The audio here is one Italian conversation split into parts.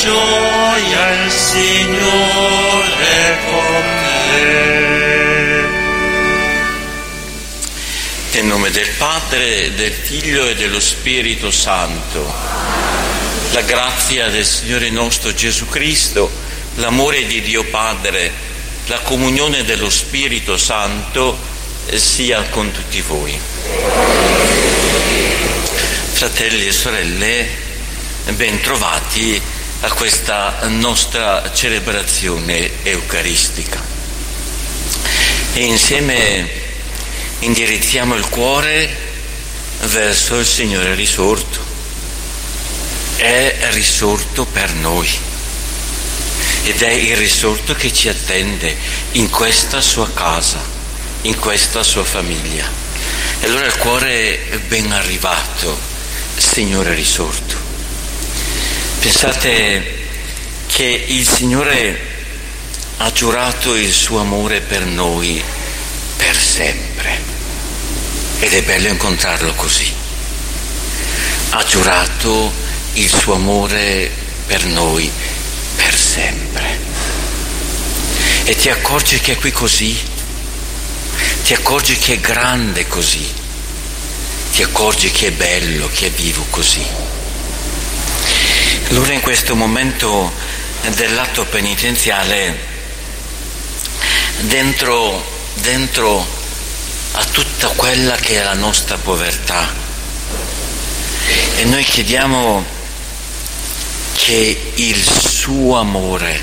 gioia il Signore con te. Nel nome del Padre, del Figlio e dello Spirito Santo, la grazia del Signore nostro Gesù Cristo, l'amore di Dio Padre, la comunione dello Spirito Santo sia con tutti voi. Fratelli e sorelle, ben trovati a questa nostra celebrazione eucaristica. E insieme indirizziamo il cuore verso il Signore risorto. È risorto per noi ed è il risorto che ci attende in questa sua casa, in questa sua famiglia. E allora il cuore è ben arrivato, Signore risorto. Pensate che il Signore ha giurato il suo amore per noi per sempre, ed è bello incontrarlo così. Ha giurato il suo amore per noi per sempre. E ti accorgi che è qui così? Ti accorgi che è grande così? Ti accorgi che è bello, che è vivo così? Allora in questo momento dell'atto penitenziale, dentro a tutta quella che è la nostra povertà, e noi chiediamo che il suo amore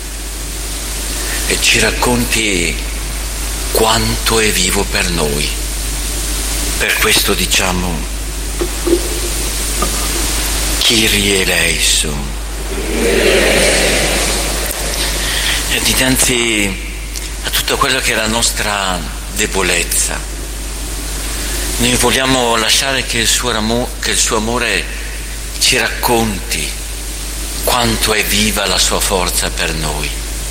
ci racconti quanto è vivo per noi. Per questo diciamo Kyrie eleison. E dinanzi a tutto quello che è la nostra debolezza, noi vogliamo lasciare che il suo amore ci racconti quanto è viva la sua forza per noi.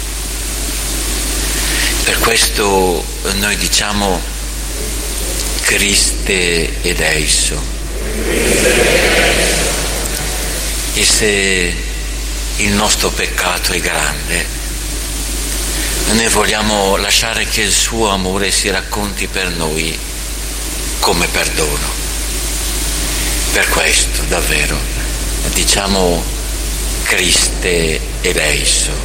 Per questo noi diciamo Christe eleison. E se il nostro peccato è grande, noi vogliamo lasciare che il suo amore si racconti per noi come perdono. Per questo davvero diciamo Christe eleison.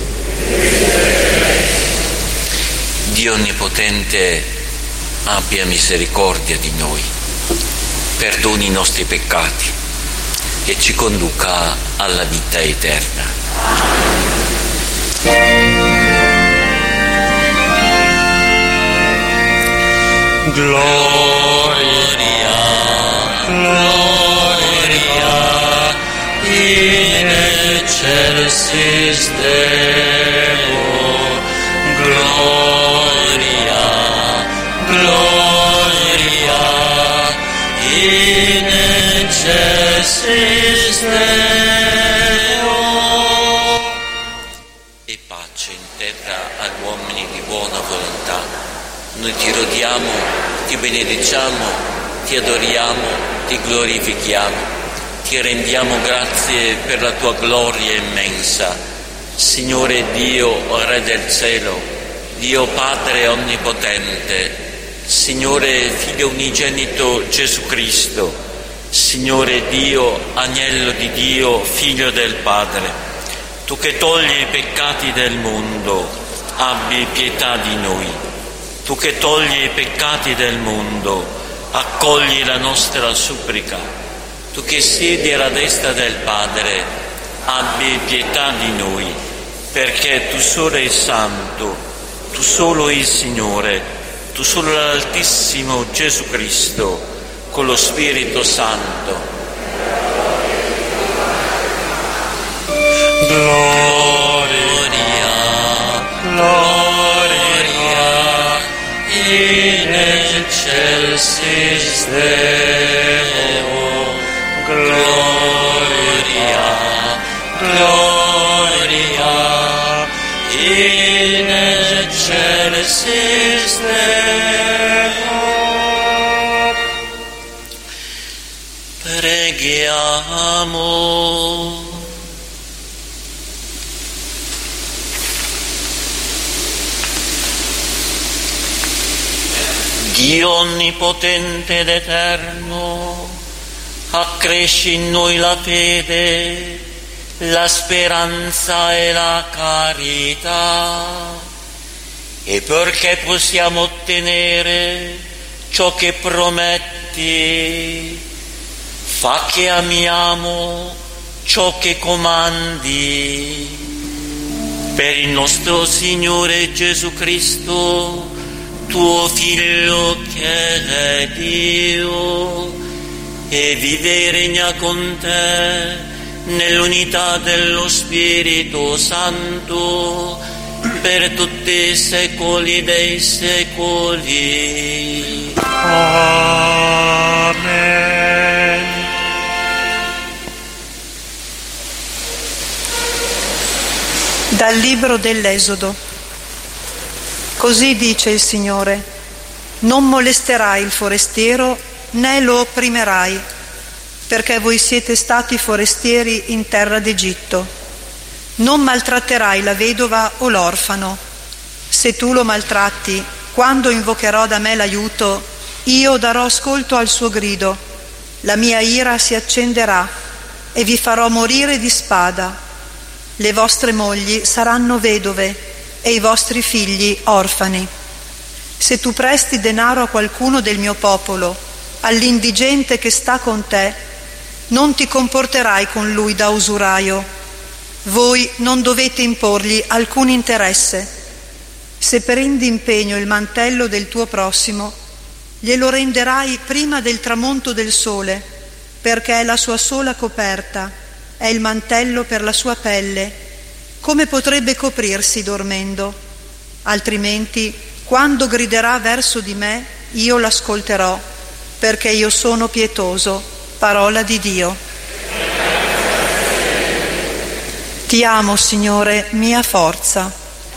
Dio Onnipotente abbia misericordia di noi, perdoni i nostri peccati e ci conduca alla vita eterna. Gloria, gloria, in excelsis Deo, gloria, gloria, in excelsis Deo. E pace in terra agli uomini di buona volontà. Noi ti lodiamo, ti benediciamo, ti adoriamo, ti glorifichiamo, ti rendiamo grazie per la tua gloria immensa. Signore Dio, Re del cielo, Dio Padre Onnipotente, Signore Figlio Unigenito Gesù Cristo, Signore Dio, Agnello di Dio, Figlio del Padre, tu che togli i peccati del mondo, abbi pietà di noi. Tu che togli i peccati del mondo, accogli la nostra supplica. Tu che siedi alla destra del Padre, abbi pietà di noi, perché tu solo sei santo, tu solo il Signore, tu solo l'Altissimo Gesù Cristo, con lo Spirito Santo. Gloria, gloria, in excelsis Deo, gloria, gloria, in excelsis Deo. Preghiamo. Dio onnipotente ed eterno, accresci in noi la fede, la speranza e la carità, e perché possiamo ottenere ciò che prometti, fa che amiamo ciò che comandi. Per il nostro Signore Gesù Cristo, tuo Figlio che è Dio, e vive e regna con te nell'unità dello Spirito Santo per tutti i secoli dei secoli. Amen. Dal libro dell'Esodo. Così dice il Signore: non molesterai il forestiero né lo opprimerai, perché voi siete stati forestieri in terra d'Egitto. Non maltratterai la vedova o l'orfano. Se tu lo maltratti, quando invocherò da me l'aiuto, io darò ascolto al suo grido. La mia ira si accenderà e vi farò morire di spada. Le vostre mogli saranno vedove e i vostri figli orfani. Se tu presti denaro a qualcuno del mio popolo, all'indigente che sta con te, non ti comporterai con lui da usuraio. Voi non dovete imporgli alcun interesse. Se prendi impegno il mantello del tuo prossimo, glielo renderai prima del tramonto del sole, perché è la sua sola coperta, è il mantello per la sua pelle. Come potrebbe coprirsi dormendo? Altrimenti, quando griderà verso di me, io l'ascolterò, perché io sono pietoso. Parola di Dio. Ti amo, Signore, mia forza.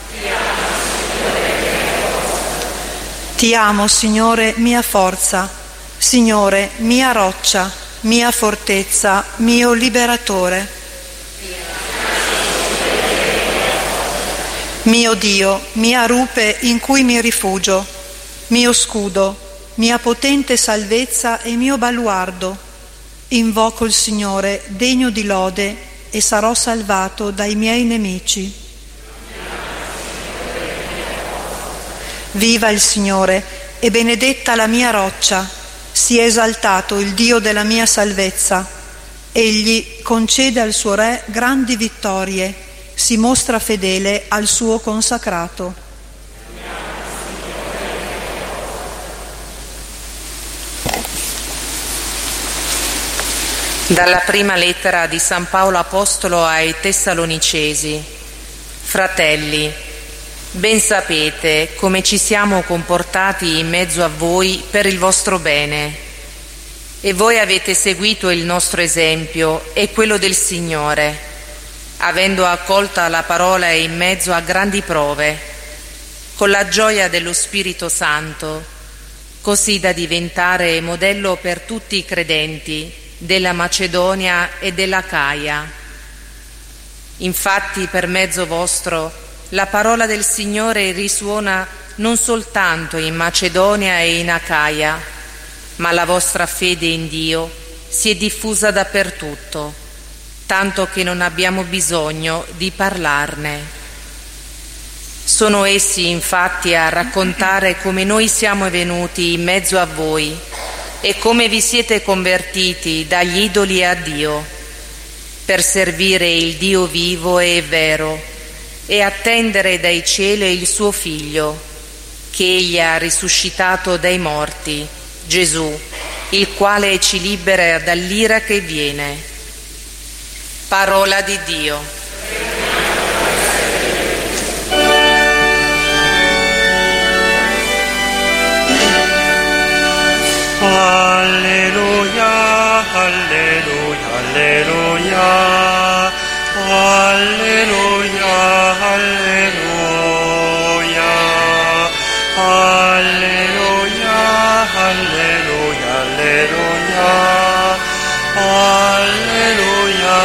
Ti amo, Signore, mia forza. Signore, mia roccia, mia fortezza, mio liberatore. Mio Dio, mia rupe in cui mi rifugio, mio scudo, mia potente salvezza e mio baluardo. Invoco il Signore, degno di lode, e sarò salvato dai miei nemici. Viva il Signore, e benedetta la mia roccia, sia esaltato il Dio della mia salvezza. Egli concede al suo Re grandi vittorie, si mostra fedele al suo consacrato. Dalla prima lettera di San Paolo Apostolo ai Tessalonicesi. Fratelli, ben sapete come ci siamo comportati in mezzo a voi per il vostro bene, e voi avete seguito il nostro esempio e quello del Signore, avendo accolta la parola in mezzo a grandi prove, con la gioia dello Spirito Santo, così da diventare modello per tutti i credenti della Macedonia e dell'Acaia. Infatti, per mezzo vostro, la parola del Signore risuona non soltanto in Macedonia e in Acaia, ma la vostra fede in Dio si è diffusa dappertutto, tanto che non abbiamo bisogno di parlarne. Sono essi infatti a raccontare come noi siamo venuti in mezzo a voi e come vi siete convertiti dagli idoli a Dio, per servire il Dio vivo e vero e attendere dai cieli il suo Figlio, che Egli ha risuscitato dai morti, Gesù, il quale ci libera dall'ira che viene. Parola di Dio. Alleluia, alleluia, alleluia, alleluia, alleluia, alleluia, alleluia, alleluia, alleluia,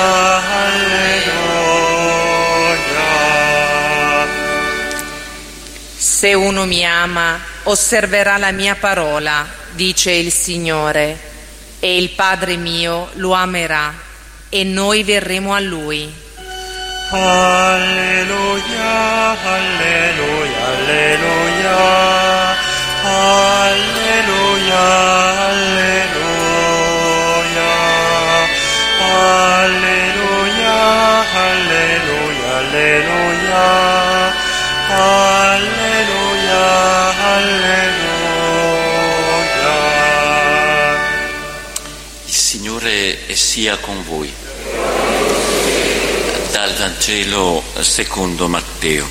alleluia. Se uno mi ama, osserverà la mia parola, dice il Signore, e il Padre mio lo amerà, e noi verremo a Lui. Alleluia, alleluia, alleluia, alleluia, alleluia, alleluia, alleluia, alleluia, alleluia. Il Signore sia con voi. Dal Vangelo secondo Matteo.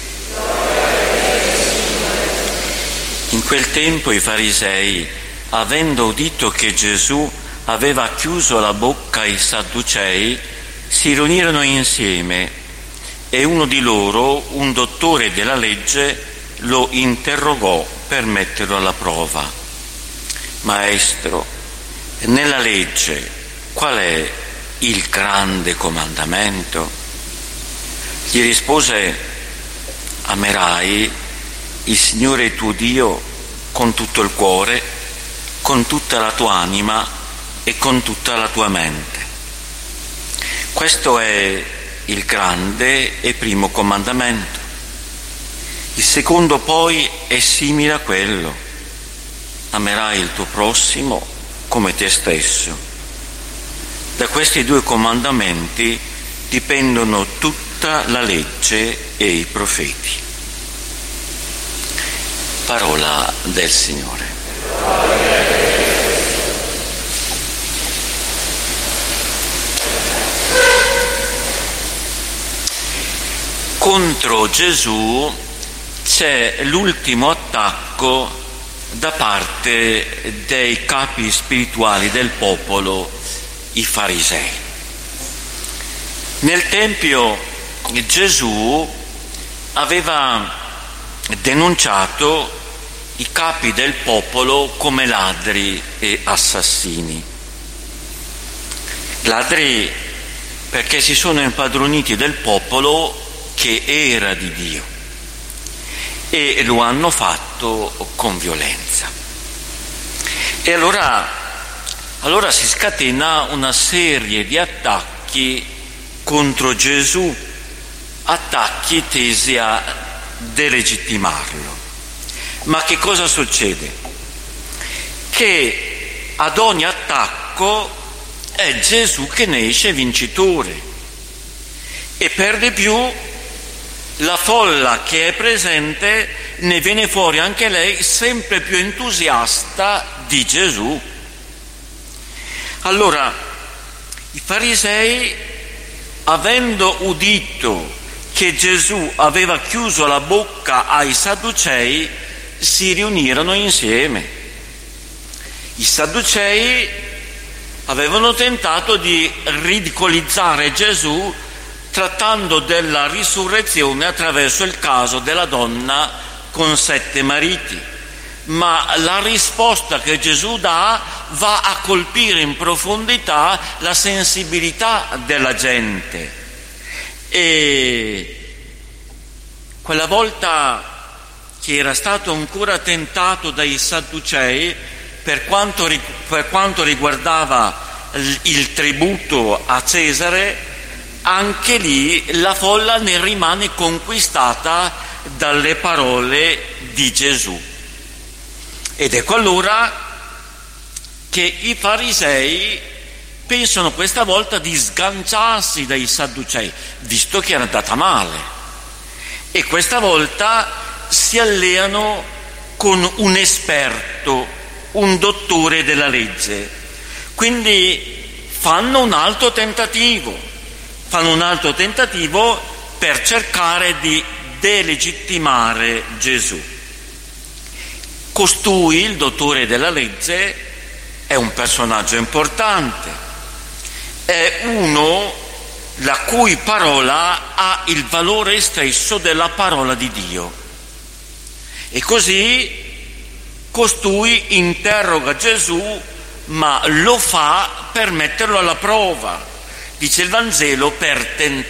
In quel tempo i farisei, avendo udito che Gesù aveva chiuso la bocca ai Sadducei, si riunirono insieme e uno di loro, un dottore della legge, lo interrogò per metterlo alla prova. Maestro, nella legge qual è il grande comandamento? Gli rispose: amerai il Signore tuo Dio con tutto il cuore, con tutta la tua anima e con tutta la tua mente. Questo è il grande e primo comandamento. Il secondo poi è simile a quello: amerai il tuo prossimo come te stesso. Da questi due comandamenti dipendono tutta la legge e i profeti. Parola del Signore. Contro Gesù c'è l'ultimo attacco da parte dei capi spirituali del popolo, i farisei. Nel Tempio Gesù aveva denunciato i capi del popolo come ladri e assassini. Ladri perché si sono impadroniti del popolo che era di Dio e lo hanno fatto con violenza. E allora si scatena una serie di attacchi contro Gesù, attacchi tesi a delegittimarlo. Ma che cosa succede? Che ad ogni attacco è Gesù che ne esce vincitore, e per di più la folla che è presente ne viene fuori anche lei sempre più entusiasta di Gesù. Allora i farisei, avendo udito che Gesù aveva chiuso la bocca ai Sadducei, si riunirono insieme. I Sadducei avevano tentato di ridicolizzare Gesù trattando della risurrezione attraverso il caso della donna con 7 mariti, ma la risposta che Gesù dà va a colpire in profondità la sensibilità della gente. E quella volta che era stato ancora tentato dai Sadducei per quanto riguardava il tributo a Cesare, anche lì la folla ne rimane conquistata dalle parole di Gesù. Ed ecco allora che i farisei pensano questa volta di sganciarsi dai Sadducei, visto che era andata male, e questa volta si alleano con un esperto, un dottore della legge. Quindi fanno un altro tentativo per cercare di delegittimare Gesù. Costui, il dottore della legge, è un personaggio importante, è uno la cui parola ha il valore stesso della parola di Dio. E così costui interroga Gesù, ma lo fa per metterlo alla prova, dice il Vangelo, per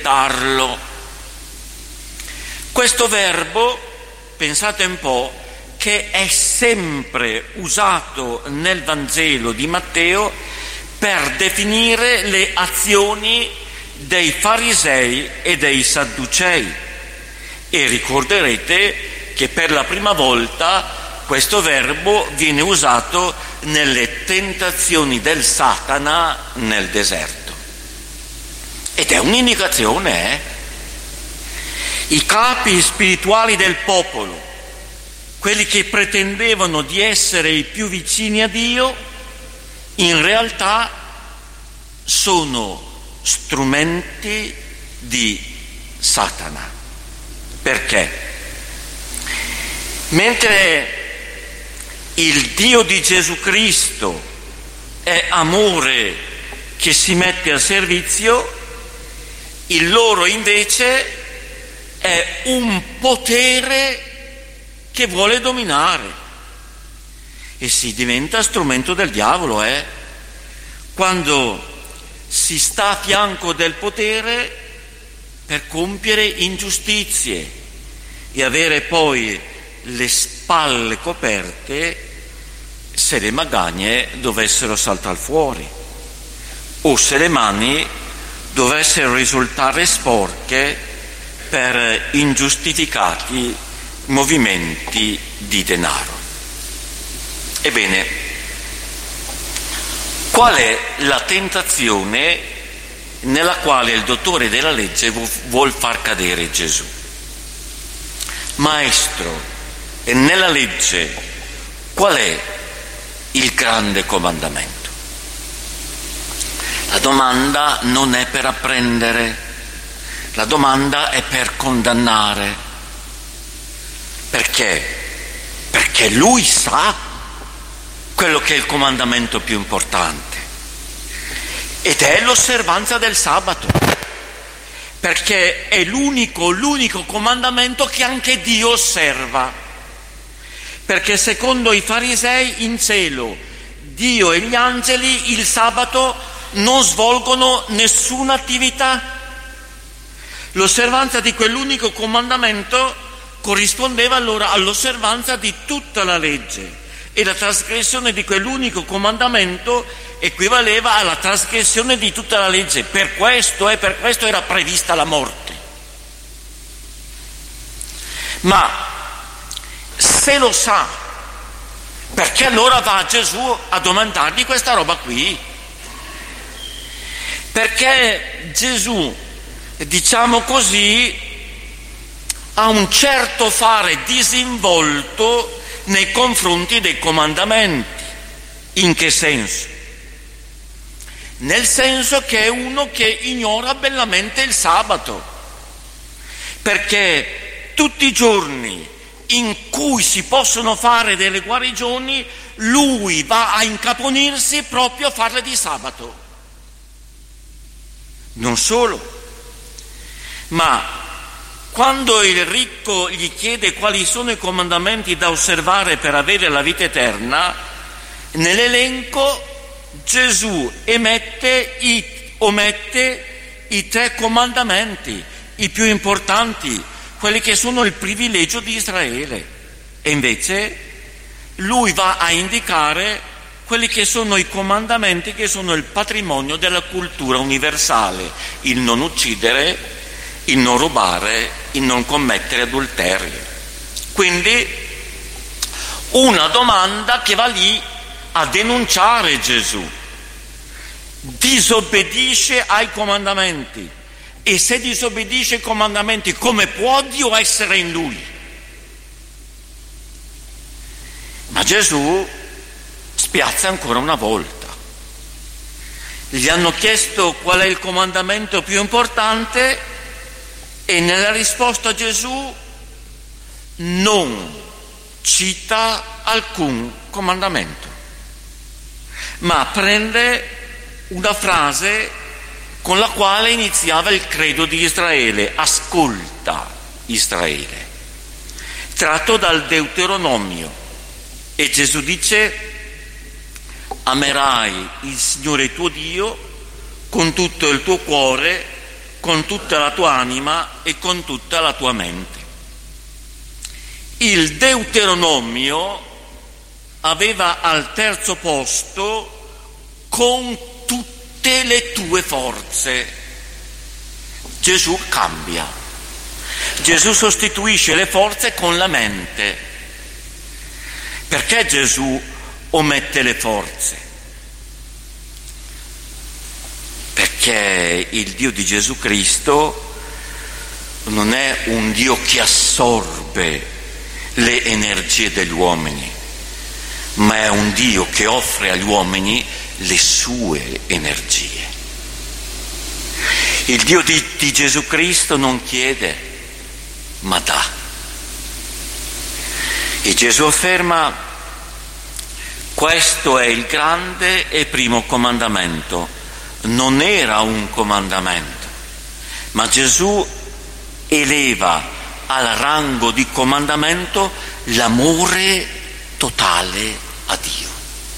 tentarlo. Questo verbo, pensate un po', che è sempre usato nel Vangelo di Matteo per definire le azioni dei farisei e dei sadducei. E ricorderete che per la prima volta questo verbo viene usato nelle tentazioni del Satana nel deserto. Ed è un'indicazione, I capi spirituali del popolo, quelli che pretendevano di essere i più vicini a Dio, in realtà sono strumenti di Satana. Perché? Mentre il Dio di Gesù Cristo è amore che si mette a servizio, il loro invece è un potere che vuole dominare e si diventa strumento del diavolo, quando si sta a fianco del potere per compiere ingiustizie e avere poi le spalle coperte se le magagne dovessero saltare fuori o se le mani dovessero risultare sporche per ingiustificati movimenti di denaro. Ebbene, qual è la tentazione nella quale il dottore della legge vuol far cadere Gesù? Maestro, e nella legge qual è il grande comandamento? La domanda non è per apprendere, la domanda è per condannare. Perché? Perché lui sa quello che è il comandamento più importante, ed è l'osservanza del sabato, perché è l'unico comandamento che anche Dio osserva, perché secondo i farisei in cielo Dio e gli angeli il sabato non svolgono nessuna attività. L'osservanza di quell'unico comandamento corrispondeva allora all'osservanza di tutta la legge, e la trasgressione di quell'unico comandamento equivaleva alla trasgressione di tutta la legge. Per questo era prevista la morte. Ma se lo sa, perché allora va Gesù a domandargli questa roba qui? Perché Gesù, diciamo così, ha un certo fare disinvolto nei confronti dei comandamenti. In che senso? Nel senso che è uno che ignora bellamente il sabato, perché tutti i giorni in cui si possono fare delle guarigioni lui va a incaponirsi proprio a farle di sabato. Non solo, ma quando il ricco gli chiede quali sono i comandamenti da osservare per avere la vita eterna, nell'elenco Gesù omette i 3 comandamenti, i più importanti, quelli che sono il privilegio di Israele, e invece lui va a indicare quelli che sono i comandamenti che sono il patrimonio della cultura universale: il non uccidere, il non rubare, il non commettere adulterio. Quindi una domanda che va lì a denunciare Gesù: disobbedisce ai comandamenti, e se disobbedisce ai comandamenti come può Dio essere in lui? Ma Gesù spiazza ancora una volta. Gli hanno chiesto qual è il comandamento più importante e nella risposta Gesù non cita alcun comandamento, ma prende una frase con la quale iniziava il credo di Israele: ascolta Israele, tratto dal Deuteronomio. E Gesù dice: amerai il Signore tuo Dio con tutto il tuo cuore, con tutta la tua anima e con tutta la tua mente. Il Deuteronomio aveva al terzo posto con tutte le tue forze. Gesù cambia. Gesù sostituisce le forze con la mente. Perché Gesù omette le forze? Perché il Dio di Gesù Cristo non è un Dio che assorbe le energie degli uomini, ma è un Dio che offre agli uomini le sue energie. Il Dio di Gesù Cristo non chiede, ma dà. E Gesù afferma: questo è il grande e primo comandamento. Non era un comandamento, ma Gesù eleva al rango di comandamento l'amore totale a Dio.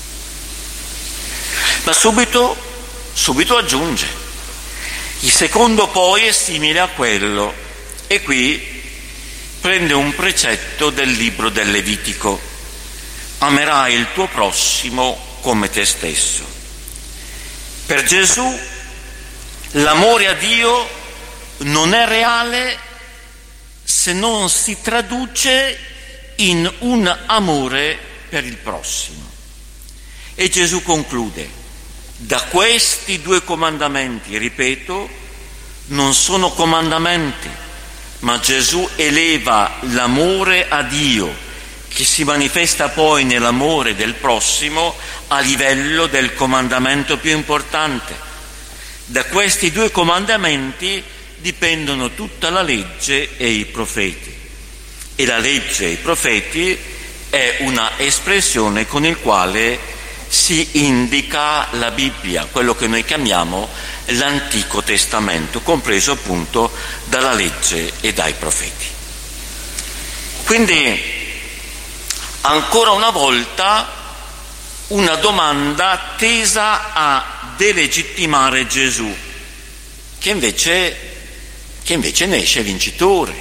Ma subito aggiunge: il secondo poi è simile a quello, e qui prende un precetto del libro del Levitico: amerai il tuo prossimo come te stesso. Per Gesù l'amore a Dio non è reale se non si traduce in un amore per il prossimo. E Gesù conclude: da questi due comandamenti, ripeto, non sono comandamenti, ma Gesù eleva l'amore a Dio, che si manifesta poi nell'amore del prossimo, a livello del comandamento più importante. Da questi due comandamenti dipendono tutta la legge e i profeti. E la legge e i profeti è una espressione con il quale si indica la Bibbia, quello che noi chiamiamo l'Antico Testamento, compreso appunto dalla legge e dai profeti. Quindi, ancora una volta, una domanda tesa a delegittimare Gesù, che invece ne esce vincitore,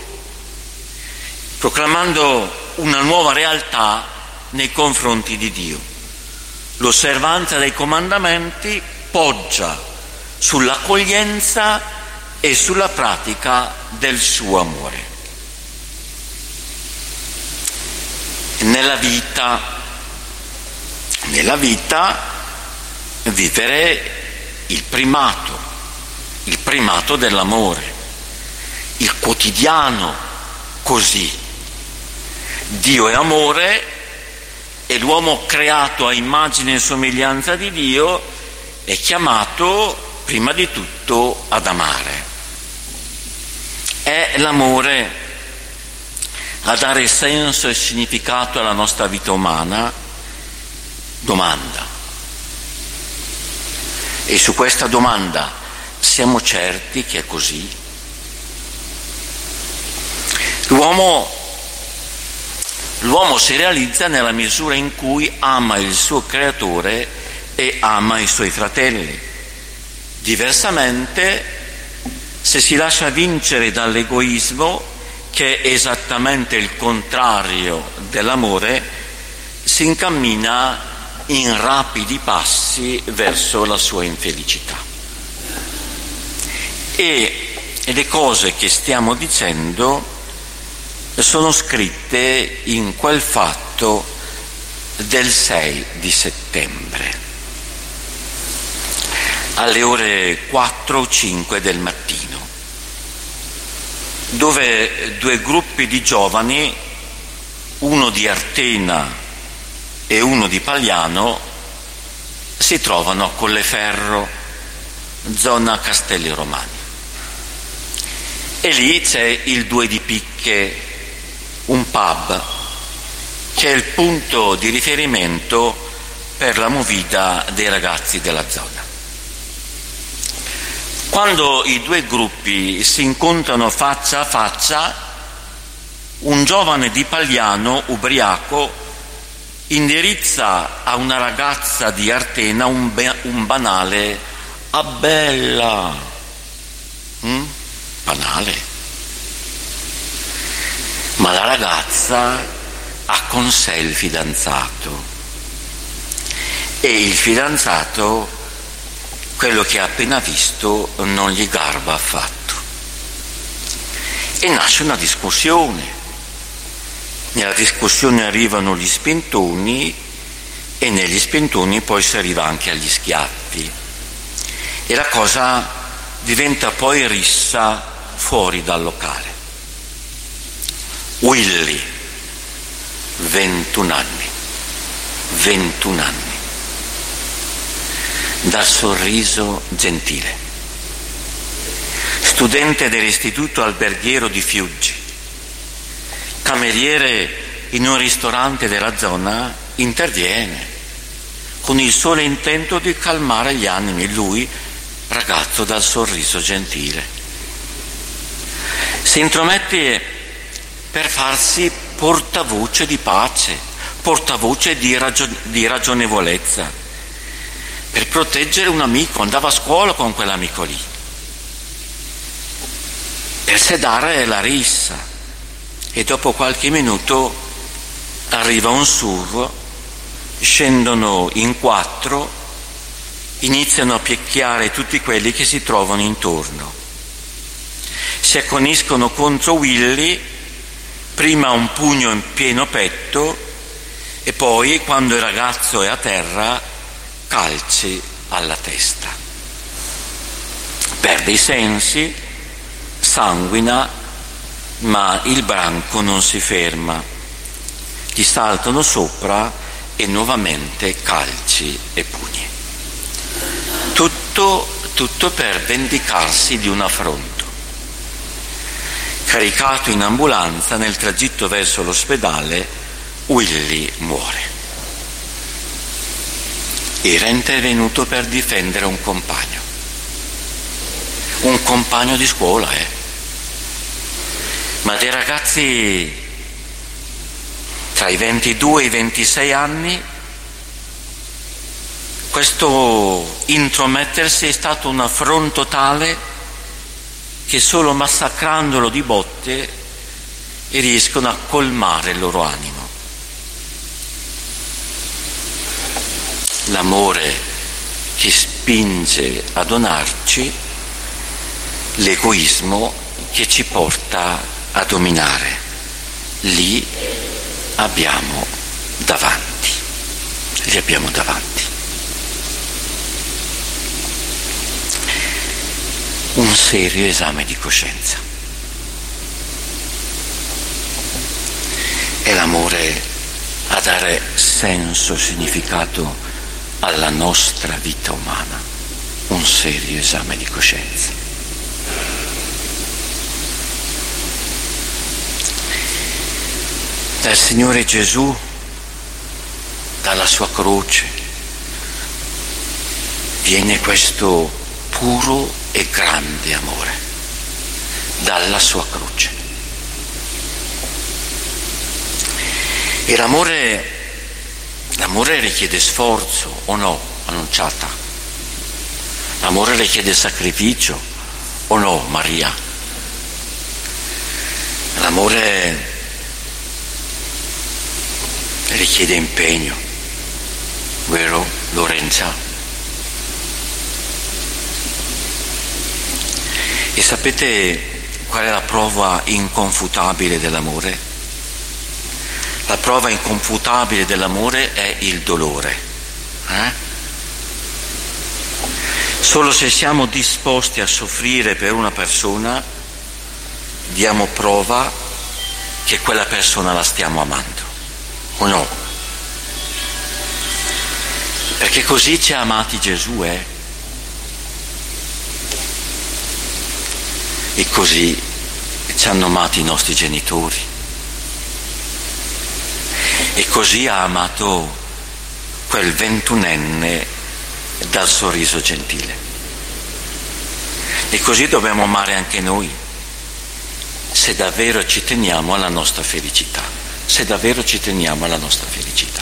proclamando una nuova realtà nei confronti di Dio. L'osservanza dei comandamenti poggia sull'accoglienza e sulla pratica del suo amore. Nella vita vivere il primato dell'amore, il quotidiano così. Dio è amore e l'uomo creato a immagine e somiglianza di Dio è chiamato prima di tutto ad amare. È l'amore a dare senso e significato alla nostra vita umana. Domanda. E su questa domanda siamo certi che è così? L'uomo si realizza nella misura in cui ama il suo creatore e ama i suoi fratelli. Diversamente, se si lascia vincere dall'egoismo, che è esattamente il contrario dell'amore, si incammina in rapidi passi verso la sua infelicità. E le cose che stiamo dicendo sono scritte in quel fatto del 6 di settembre, alle ore 4 o 5 del mattino, dove due gruppi di giovani, uno di Artena e uno di Pagliano, si trovano a Colleferro, zona Castelli Romani. E lì c'è il Due di Picche, un pub che è il punto di riferimento per la movida dei ragazzi della zona. Quando i due gruppi si incontrano faccia a faccia, un giovane di Pagliano, ubriaco, indirizza a una ragazza di Artena un banale: "Ah bella!" Banale. Ma ma la ragazza ha con sé il fidanzato e il fidanzato, quello che ha appena visto, non gli garba affatto. E nasce una discussione. Nella discussione arrivano gli spintoni e negli spintoni poi si arriva anche agli schiaffi. E la cosa diventa poi rissa fuori dal locale. Willy, 21 anni, dal sorriso gentile, studente dell'istituto alberghiero di Fiuggi, cameriere in un ristorante della zona, interviene con il solo intento di calmare gli animi, lui, ragazzo dal sorriso gentile. Si intromette per farsi portavoce di pace, portavoce di ragionevolezza, per proteggere un amico. Andava a scuola con quell'amico lì, per sedare la rissa. E dopo qualche minuto arriva un SUV, scendono in 4, iniziano a picchiare tutti quelli che si trovano intorno. Si acconiscono contro Willy, prima un pugno in pieno petto e poi, quando il ragazzo è a terra, calci alla testa. Perde i sensi, sanguina, ma il branco non si ferma. Gli saltano sopra e nuovamente calci e pugni. Tutto per vendicarsi di un affronto. Caricato in ambulanza, nel tragitto verso l'ospedale, Willy muore. Era intervenuto per difendere un compagno di scuola, ma dei ragazzi tra i 22 e i 26 anni, questo intromettersi è stato un affronto tale che solo massacrandolo di botte riescono a colmare il loro animo. L'amore che spinge a donarci, l'egoismo che ci porta a dominare. Li abbiamo davanti. Un serio esame di coscienza. È l'amore a dare senso, significato alla nostra vita umana. Un serio esame di coscienza. Dal Signore Gesù, dalla sua croce, viene questo puro e grande amore, dalla sua croce. E l'amore richiede sforzo, o no, Annunciata? L'amore richiede sacrificio, o no, Maria? L'amore richiede impegno, vero, Lorenza? E sapete qual è la prova inconfutabile dell'amore? La prova inconfutabile dell'amore è il dolore. Solo se siamo disposti a soffrire per una persona, diamo prova che quella persona la stiamo amando, o no? Perché così ci ha amati Gesù, E così ci hanno amati i nostri genitori. E così ha amato quel 21enne dal sorriso gentile. E così dobbiamo amare anche noi, se davvero ci teniamo alla nostra felicità. Se davvero ci teniamo alla nostra felicità.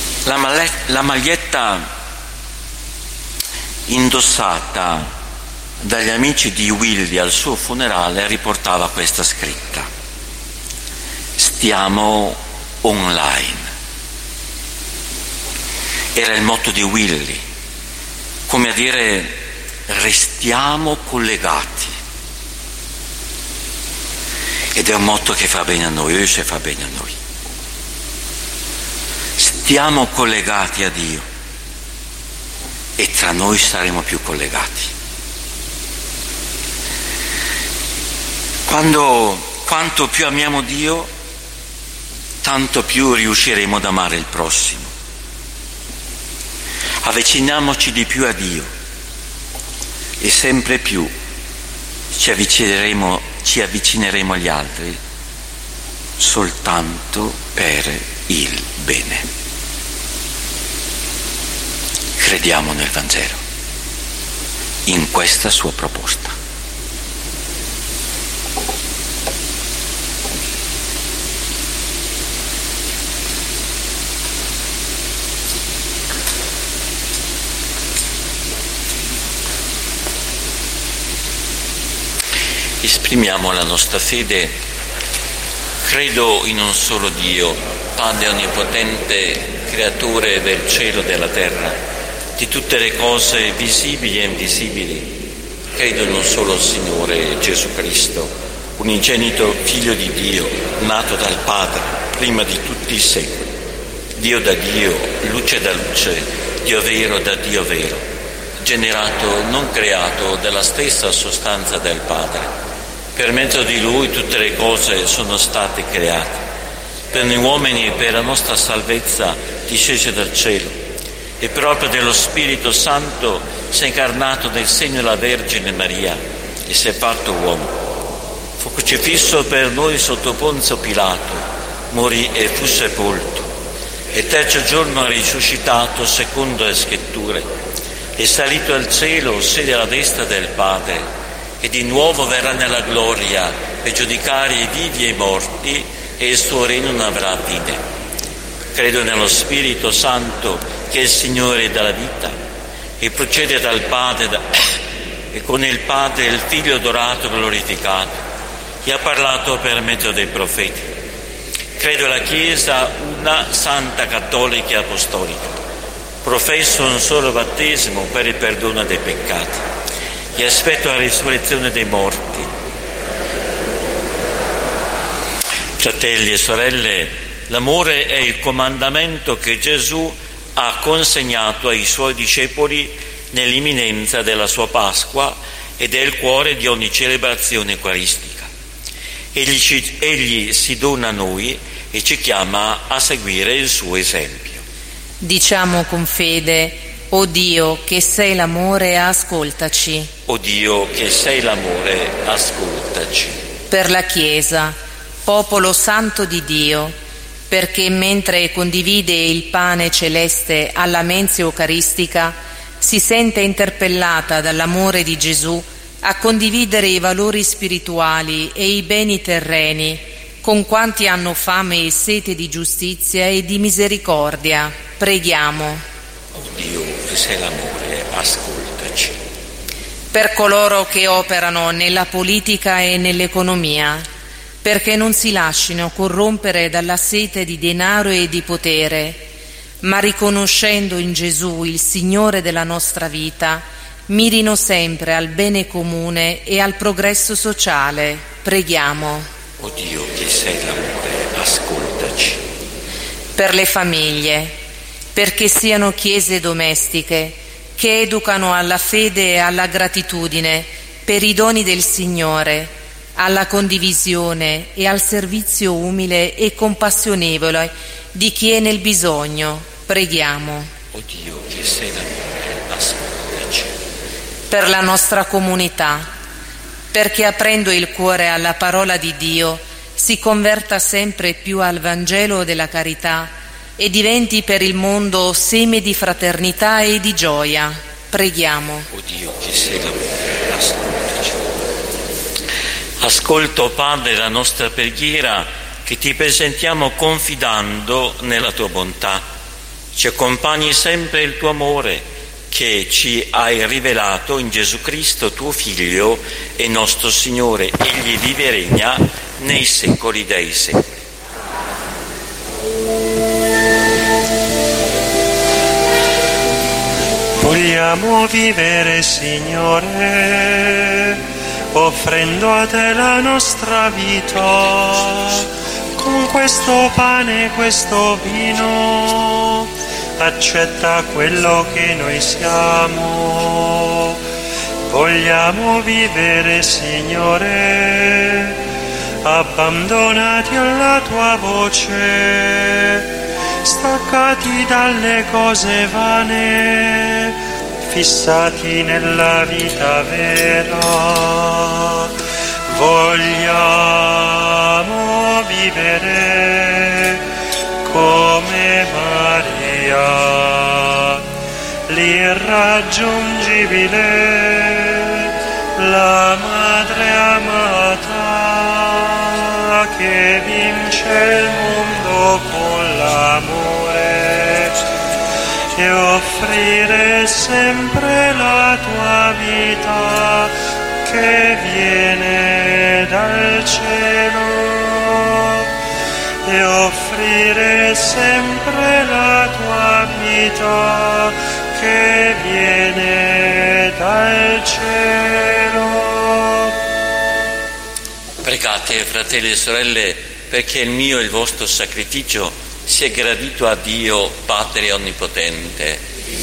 La maglietta indossata dagli amici di Willy al suo funerale riportava questa scritta: stiamo online. Era il motto di Willy, come a dire restiamo collegati. Ed è un motto che fa bene a noi, se fa bene a noi. Stiamo collegati a Dio e tra noi saremo più collegati. Quanto più amiamo Dio, tanto più riusciremo ad amare il prossimo. Avviciniamoci di più a Dio e sempre più ci avvicineremo agli altri soltanto per il bene. Crediamo nel Vangelo, in questa sua proposta. Esprimiamo la nostra fede. Credo in un solo Dio, Padre onnipotente, creatore del cielo e della terra, di tutte le cose visibili e invisibili. Credo in un solo Signore Gesù Cristo, unigenito Figlio di Dio, nato dal Padre, prima di tutti i secoli. Dio da Dio, luce da luce, Dio vero da Dio vero, generato, non creato, della stessa sostanza del Padre. Per mezzo di Lui tutte le cose sono state create. Per noi uomini e per la nostra salvezza discese dal cielo e proprio dello Spirito Santo si è incarnato nel segno della Vergine Maria e si è fatto uomo. Fu crocifisso per noi sotto Ponzio Pilato, morì e fu sepolto. E il terzo giorno è risuscitato secondo le Scritture. È salito al cielo, siede alla destra del Padre, e di nuovo verrà nella gloria per giudicare i vivi e i morti, e il suo regno non avrà fine. Credo nello Spirito Santo, che è il Signore della vita, e procede dal Padre e con il Padre il Figlio adorato e glorificato, che ha parlato per mezzo dei profeti. Credo alla Chiesa una santa, cattolica e apostolica. Professo un solo battesimo per il perdono dei peccati e aspetto la risurrezione dei morti. Fratelli e sorelle, l'amore è il comandamento che Gesù ha consegnato ai suoi discepoli nell'imminenza della sua Pasqua ed è il cuore di ogni celebrazione eucaristica. Egli si dona a noi e ci chiama a seguire il suo esempio. Diciamo con fede: o Dio che sei l'amore, ascoltaci. O Dio che sei l'amore, ascoltaci. Per la Chiesa, popolo santo di Dio, perché mentre condivide il pane celeste alla mensa eucaristica, si sente interpellata dall'amore di Gesù a condividere i valori spirituali e i beni terreni con quanti hanno fame e sete di giustizia e di misericordia. Preghiamo. O Dio che sei l'amore, ascoltaci. Per coloro che operano nella politica e nell'economia, perché non si lascino corrompere dalla sete di denaro e di potere, ma riconoscendo in Gesù il Signore della nostra vita, mirino sempre al bene comune e al progresso sociale. Preghiamo. O Dio che sei l'amore, ascoltaci. Per le famiglie, perché siano chiese domestiche che educano alla fede e alla gratitudine per i doni del Signore, alla condivisione e al servizio umile e compassionevole di chi è nel bisogno. Preghiamo. O Dio che sei l'amore, ascoltaci. Per la nostra comunità, perché aprendo il cuore alla parola di Dio si converta sempre più al Vangelo della carità e diventi per il mondo seme di fraternità e di gioia. Preghiamo. O Dio che sei l'amore, ascoltaci. Ascolta, Padre, la nostra preghiera che ti presentiamo confidando nella tua bontà. Ci accompagni sempre il tuo amore, che ci hai rivelato in Gesù Cristo, tuo Figlio e nostro Signore. Egli vive e regna nei secoli dei secoli. Vogliamo vivere, Signore, offrendo a te la nostra vita, con questo pane e questo vino, accetta quello che noi siamo. Vogliamo vivere, Signore, abbandonati alla tua voce, staccati dalle cose vane, fissati nella vita vera. Vogliamo vivere come Maria, l'irraggiungibile, la madre amata che vince il mondo con l'amore, e offrire sempre la tua vita che viene dal cielo, e offrire sempre la tua vita che viene dal cielo. Pregate, fratelli e sorelle, perché il mio e il vostro sacrificio sia gradito a Dio Padre Onnipotente.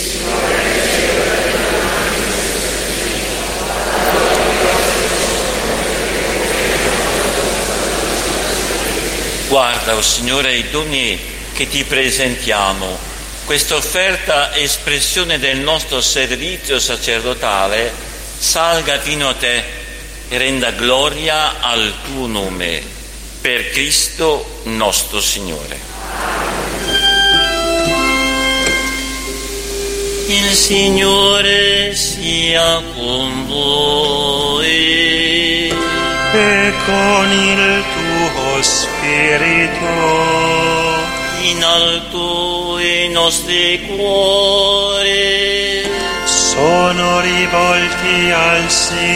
Guarda, o Signore, i doni che ti presentiamo. Questa offerta, espressione del nostro servizio sacerdotale, salga fino a te e renda gloria al tuo nome, per Cristo nostro Signore. Il Signore sia con voi e con il tuo spirito. In alto i nostri cuori sono rivolti al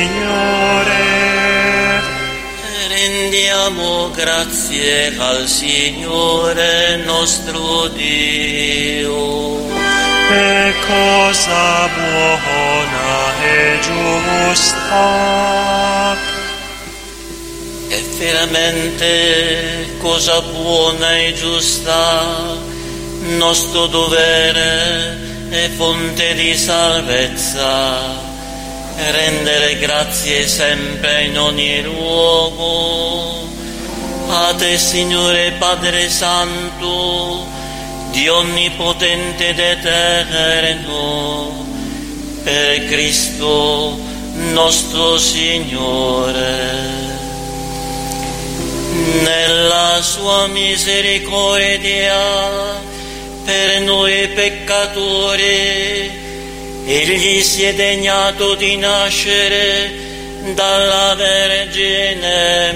Signore. Rendiamo grazie al Signore nostro Dio. È cosa buona e giusta. È veramente cosa buona e giusta, nostro dovere e fonte di salvezza, rendere grazie sempre in ogni luogo. A te, Signore Padre Santo, Dio onnipotente ed eterno, per Cristo nostro Signore. Nella sua misericordia per noi peccatori, egli si è degnato di nascere dalla Vergine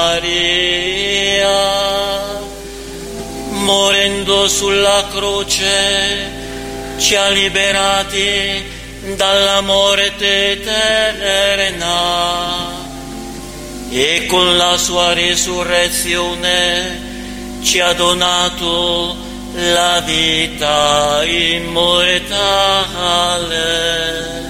Maria. Morendo sulla croce ci ha liberati dalla morte eterna, e con la sua risurrezione ci ha donato la vita immortale.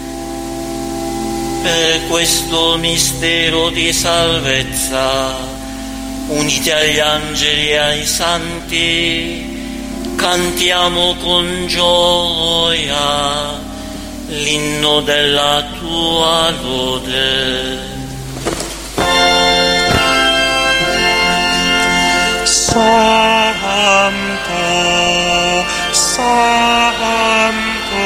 Per questo mistero di salvezza, uniti agli angeli e ai santi, cantiamo con gioia l'inno della tua lode. Santo, Santo,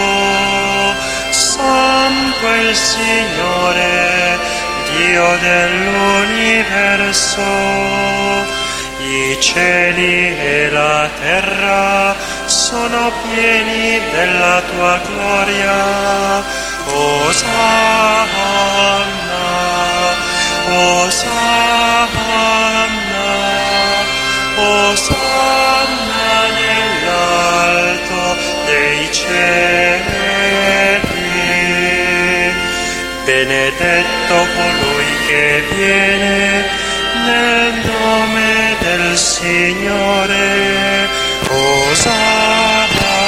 Santo è il Signore, Dio dell'universo. I cieli e la terra sono pieni della tua gloria. Osanna, Osanna, Osanna nell'alto dei cieli. benedetto colui che viene nel nome del Signore. Osanna,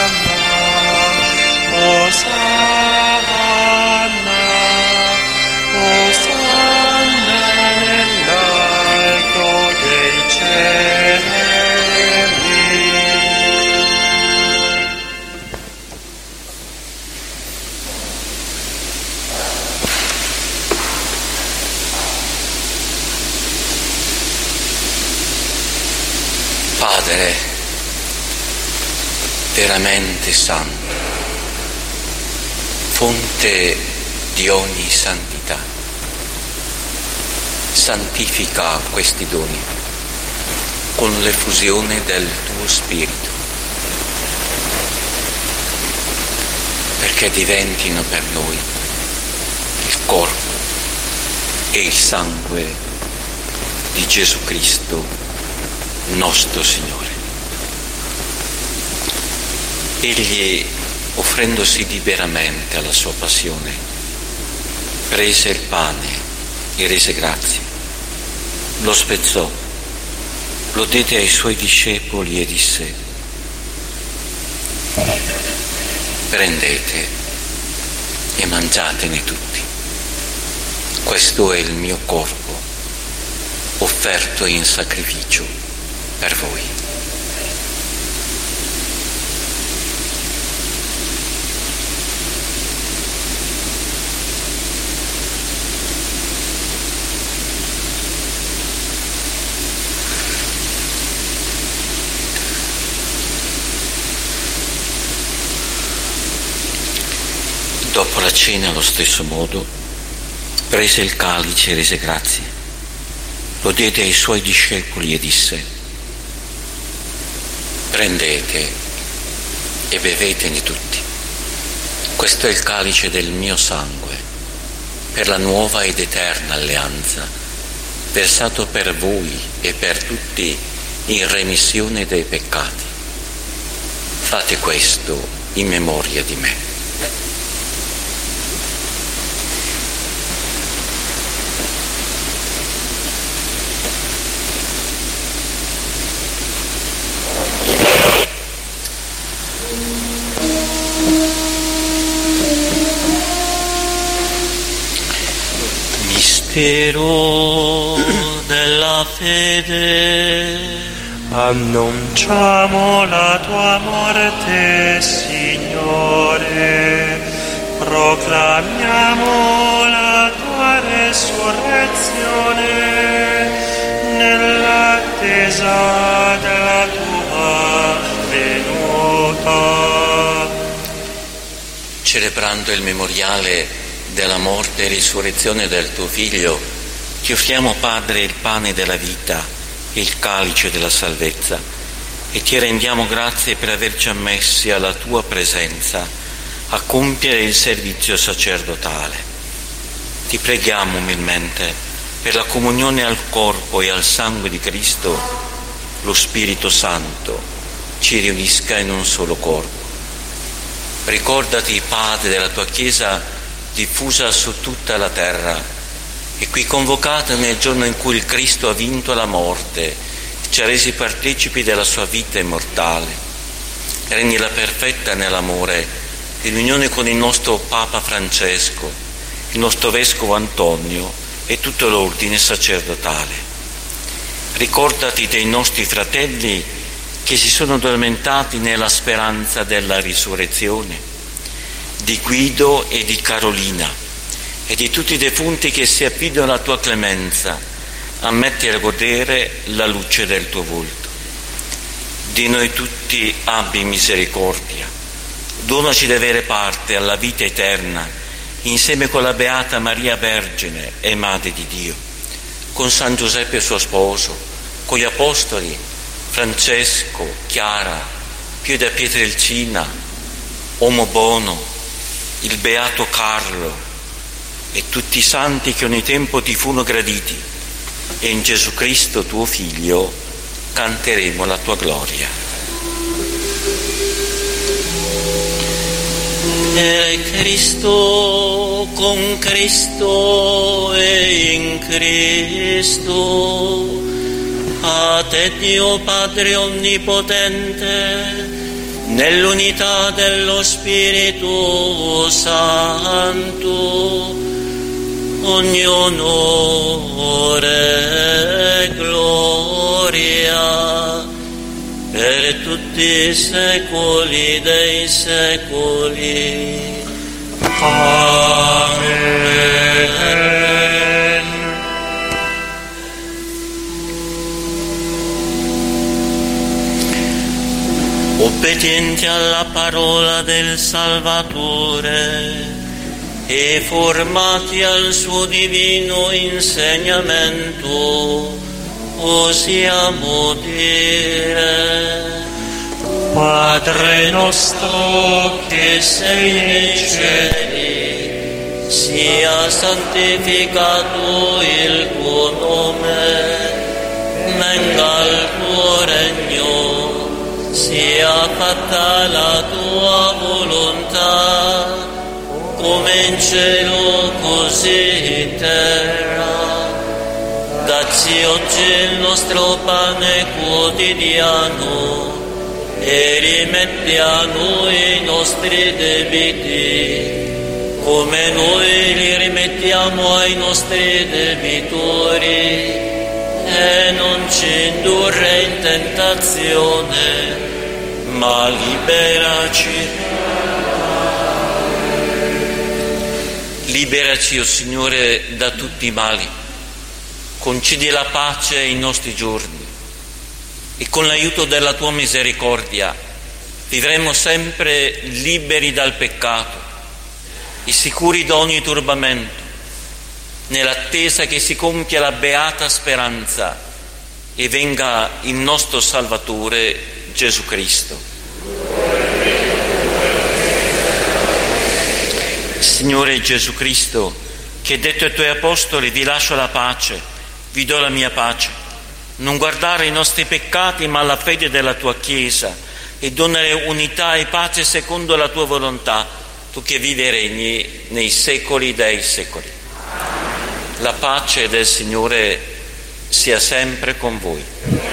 Osanna, Osanna nell'alto dei cieli. Padre veramente santo, fonte di ogni santità, santifica questi doni con l'effusione del tuo Spirito, perché diventino per noi il corpo e il sangue di Gesù Cristo, nostro Signore. Egli, offrendosi liberamente alla sua passione, prese il pane e rese grazie, lo spezzò, lo diede ai suoi discepoli e disse: prendete e mangiatene tutti, questo è il mio corpo offerto in sacrificio per voi. Dopo la cena, allo stesso modo, prese il calice e rese grazie, lo diede ai suoi discepoli e disse: prendete e bevetene tutti, questo è il calice del mio sangue, per la nuova ed eterna alleanza, versato per voi e per tutti in remissione dei peccati. Fate questo in memoria di me. Mistero della fede, annunciamo la tua morte, Signore, proclamiamo la tua resurrezione nell'attesa della tua venuta. Celebrando il memoriale della morte e risurrezione del tuo Figlio, ti offriamo, Padre, il pane della vita e il calice della salvezza, e ti rendiamo grazie per averci ammessi alla tua presenza a compiere il servizio sacerdotale. Ti preghiamo umilmente per la comunione al corpo e al sangue di Cristo, lo Spirito Santo ci riunisca in un solo corpo. Ricordati, Padre, della tua Chiesa diffusa su tutta la terra e qui convocata nel giorno in cui il Cristo ha vinto la morte e ci ha resi partecipi della sua vita immortale. Rendila perfetta nell'amore, in unione con il nostro Papa Francesco, il nostro Vescovo Antonio e tutto l'ordine sacerdotale. Ricordati dei nostri fratelli che si sono addormentati nella speranza della risurrezione, di Guido e di Carolina e di tutti i defunti che si affidano alla tua clemenza, ammetti a godere la luce del tuo volto. Di noi tutti abbi misericordia, donaci di avere parte alla vita eterna insieme con la Beata Maria Vergine e Madre di Dio, con San Giuseppe suo sposo, con gli Apostoli Francesco, Chiara, Pio da Pietrelcina, Uomo Bono, il Beato Carlo e tutti i santi che ogni tempo ti furono graditi, e in Gesù Cristo tuo Figlio canteremo la tua gloria. Per Cristo, con Cristo e in Cristo, a te Dio Padre Onnipotente, nell'unità dello Spirito Santo, ogni onore e gloria per tutti i secoli dei secoli. Amen. Obbedienti alla parola del Salvatore e formati al suo divino insegnamento, osiamo dire: Padre nostro che sei nei cieli, sia santificato il tuo nome, venga il tuo regno, sia fatta la tua volontà, come in cielo così in terra. Dacci oggi il nostro pane quotidiano e rimetti a noi i nostri debiti, come noi li rimettiamo ai nostri debitori, e non ci indurre in tentazione, ma liberaci. Liberaci, o Signore, da tutti i mali, concedi la pace ai nostri giorni e con l'aiuto della tua misericordia vivremo sempre liberi dal peccato e sicuri da ogni turbamento, nell'attesa che si compia la beata speranza e venga il nostro Salvatore Gesù Cristo. Signore Gesù Cristo, che hai detto ai tuoi apostoli: vi lascio la pace, vi do la mia pace, non guardare i nostri peccati ma la fede della tua Chiesa, e donare unità e pace secondo la tua volontà, tu che vivi e regni nei secoli dei secoli. La pace del Signore sia sempre con voi.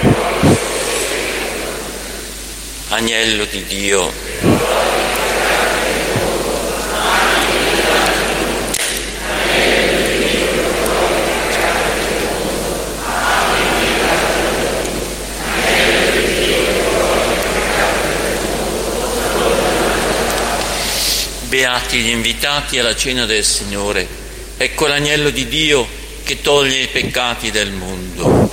Agnello di Dio, beati gli invitati alla cena del Signore. Ecco l'agnello di Dio che toglie i peccati del mondo.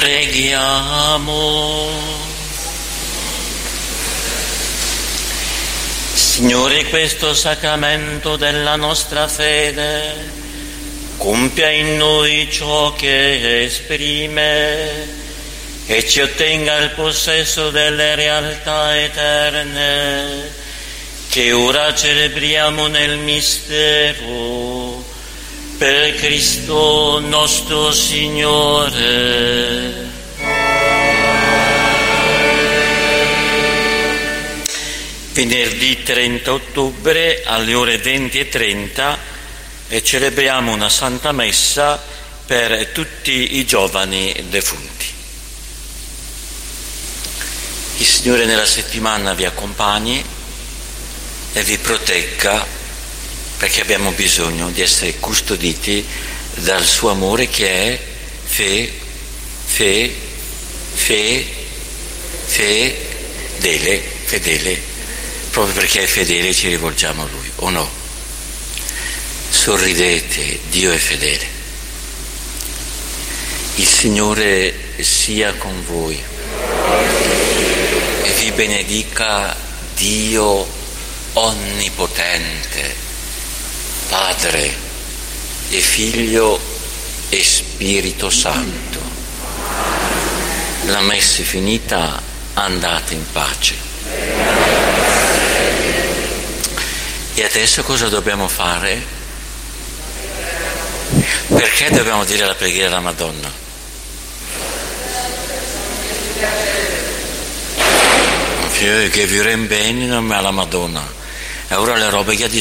Preghiamo. Signore, questo sacramento della nostra fede compia in noi ciò che esprime e ci ottenga il possesso delle realtà eterne che ora celebriamo nel mistero per Cristo nostro Signore. Venerdì 30 ottobre alle ore 20:30 celebriamo una Santa Messa per tutti i giovani defunti. Il Signore nella settimana vi accompagni e vi protegga, perché abbiamo bisogno di essere custoditi dal suo amore che è fedele. Proprio perché è fedele ci rivolgiamo a Lui, o no? Sorridete, Dio è fedele. Il Signore sia con voi e vi benedica Dio Onnipotente, Padre e Figlio e Spirito Santo. La messa è finita, andate in pace. E adesso cosa dobbiamo fare? Perché dobbiamo dire la preghiera alla Madonna? Che vi bene alla Madonna. E ora le robe che